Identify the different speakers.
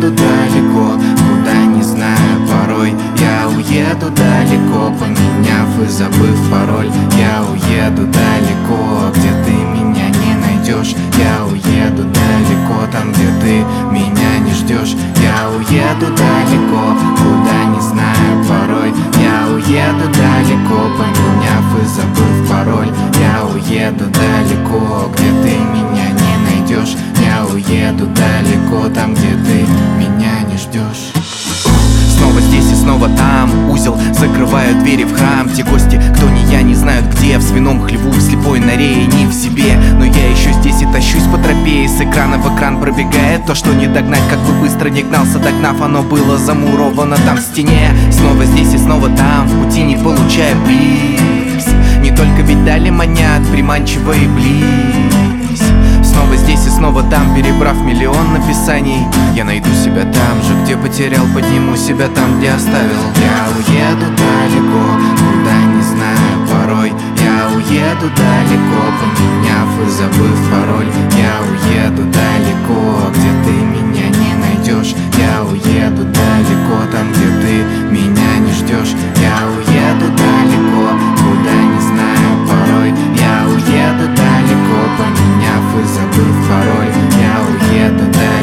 Speaker 1: уеду далеко, куда не знаю порой. Я уеду далеко, поменяв и забыв пароль. Я уеду далеко, где ты меня не найдешь. Я уеду далеко, там, где ты меня не ждешь. Я уеду далеко, куда не знаю порой. Я уеду далеко, поменяв и забыв пароль. Я уеду далеко, где ты меня не найдешь. Я уеду далеко, там, где ты меня не ждешь. Снова здесь и снова там, узел, закрывают двери в храм. Те гости, кто не я, не знают где. В свином хлеву, в слепой норе и не в себе. Но я еще здесь и тащусь по тропе, и с экрана в экран пробегает то, что не догнать. Как бы быстро не гнался, догнав, оно было замуровано там в стене. Снова здесь и снова там, в пути не получая приз. Не только ведь дали манят, приманчиво и близ. Снова здесь и снова там, перебрав миллион написаний. Я найду себя там же, где потерял, подниму себя там, где оставил. Я уеду далеко, куда не знаю порой. Я уеду далеко, поменяв и забыв пароль. Я уеду далеко, где ты меня не найдешь. Я уеду далеко, там, где ты меня не ждешь. Я уеду далеко, куда не знаю порой. Я уеду далеко, поменяв и забыв пароль. Я уеду далеко.